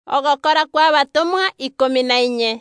Ogokora kwa batomwa 14.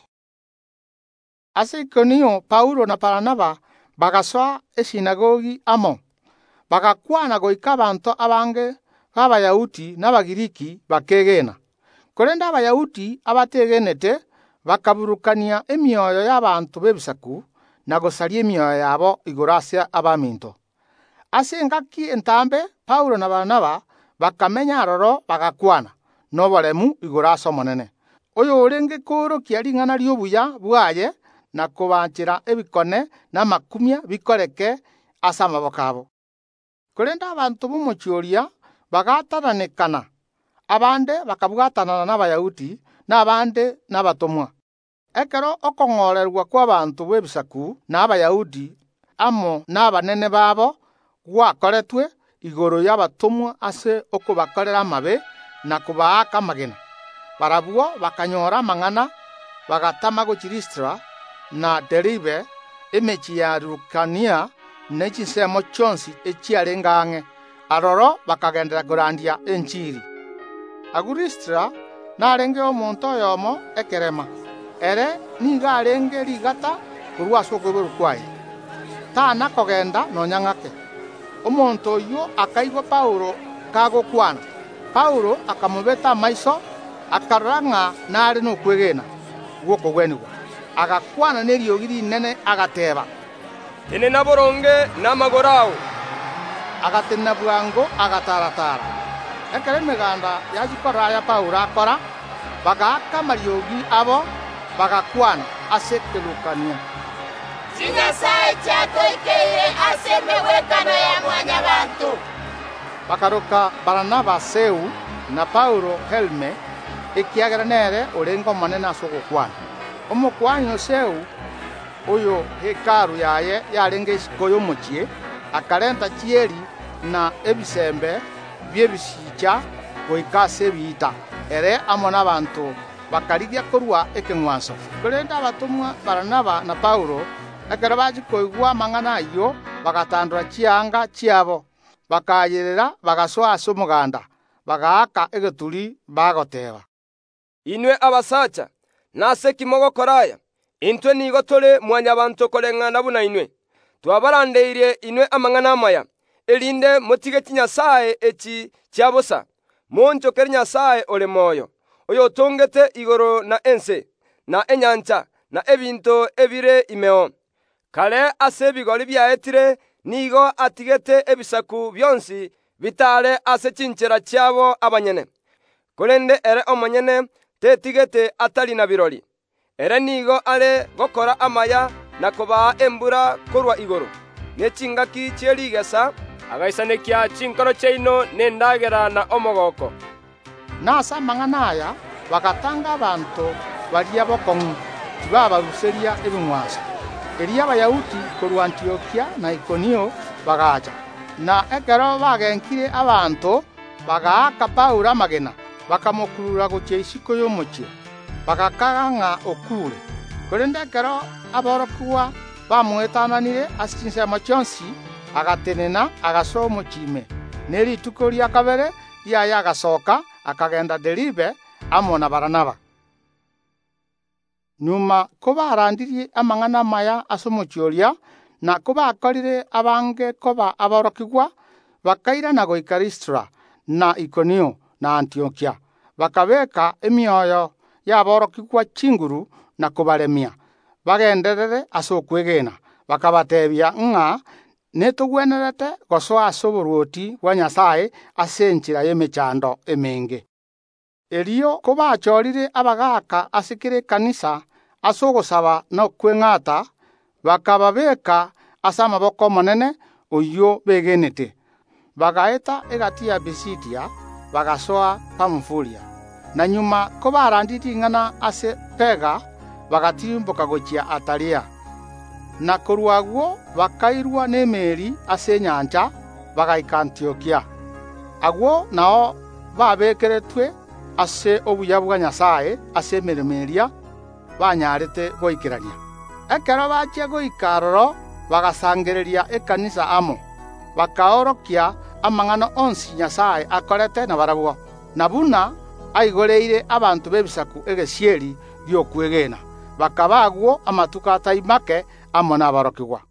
Ase Ikonio Paulo na Baranaba bagasoa esinagogi amo, bagakwana goika abantu abange b'Abayahudi n'Abagiriki bakegena. Korende Abayahudi abategenete bakaburukania emioyo y'abantu b'ebisaku na gosaria emioyo yabo igoro ase abaminto. Ase engaki entambe Paulo na Baranaba bakamenya aroro bagakwana n'oboremu igoro ase omonene. Oyo orenge koorokia ring'ana ry'obuya bwaye na kubanchira ebikone n'amakumia bikoreke ase amaboko abo. Korende abantu b'omochioria bagatananekana, abande bakabwatanana n'Abayahudi n'abande n'abatomwa. Ekero okong'orerwa kw'abantu b'ebisaku n'Abayahudi amo n'abanene babo gwakoretwe igoro y'abatomwa ase okubakorera amabe na kubaaka amagena. Barabwo bakanyora amang'ana bagatama gochia Listra na Deribe, emechi ya Lukania n'echisemo chionsi echiarenga ang'e. Aroro bakagendera kurandia enchiri. Agu Listra narenge omonto oyomo ekerema, ere niga arenge rigata korwa ase okoiboru kwaye, tana kogenda nonya ng'ake. Omonto oyo akaigwa Paulo kagokwana. Paulo akamubeta amaiso, akarora ng'a nare nokwegena gwokogwenigwa, agakwana n'eriogi rinene agateba, tenena boronge n'amagoro ago. agatena bwango agataratara. Ekero emeganda yagikorora ya Paulo akora, bagaaka amariogi abo bagakwana ase Kelukania. Chinyasaye chatoikeire ase emegwekano ya mwanyabantu. Bakaroka Baranaba Seu na Paulo Helme ekiagera nere orengo omonene ase ogokwana. Omokwani Seu oyo hekaru yaye yarenge isiko y'omochie akarenta chieri na ebisembe by'ebisicha goika ase ebiita, ere amo n'abantu bakarigia korwa ekeng'wanso. Korende abatomwa Baranaba na Paulo ekero bagikoigwa amang'ana ayo bagatandura chianga chiabo, bakayerera bagasoa ase omoganda, bagaaka egeturi bagoteba, Inwe abasacha nase kimogokora aya, intwe nigo tore mwanyabantu koreng'ana buna inwe. Twabarandeire inwe amang'ana amaya, erinde motige chinyasaye echi chiabosa, monchokere Nyasaye ore moyo, oyo otongete igoro na ense, na enyancha, na ebinto ebire imeo. Kare ase ebigori biaetire nigo atigete ebisaku byonsi bitare ase chinchera chiabo abanyene. Korende ere omonyene tetigete atari na birori, ere nigo are gokora amaya na kobaa embura korwa igoro n'echingaki chierigesa agaisanekia chinkoro chaino n'endagera na omogoko. nase amang'ana aya bagatanga abantu baria bokong'u tibabaruseria ebing'wanso. Eria Abayahudi korwa Antiokia na Ikonio bagacha, na ekero bagenkire abantu bagaaka Paulo amagena, bakamokurura gochia isiko y'omochie, bagakaga ng'a okure. Korende ekero aborokigwa bamwetananire ase chinsemo chionsi, agatenena agasoa omochime, n'erituko ria kabere riaye agasoka akagenda Deribe amo na Baranaba. Nyuma kobarandirie amang'ana maya ase omochioria na kobakorire abange koba aborokigwa, bakairana goika Listra na Ikonio na Antiokia, bakabeka emioyo y'aborokigwa chinguru na kubaremia bagenderere ase okwegena, bakabatebia ng'a netogwenerete gosoa ase oboruoti bwa Nyasaye ase enchera y'emechando emenge. Erio kobachorire abagaaka ase kere ekanisa ase ogosaba na okweng'ata, bakababeka ase amaboko omonene oyo begenete, bagaeta egati ya Pisidia bagasoa Pamfulia, na nyuma kobarandirie ing'ana ase Pega bagatimboka gochia Atalia, na korwa agwo bakairwa n'emeri ase enyancha bagaika Antiokia. Agwo nao babekeretwe ase obuya bwa Nyasaye ase emeremo eria banyarete goikerania. Ekero bachia goika aroro bagasangereria ekanisa amo, bakaorokia amang'ana onsi Nyasaye akorete na barabwo, na buna aigoreire abantu b'ebisaku egesieri giokwegena bakaba agwo amatuko ataimake amo n'abarokigwa.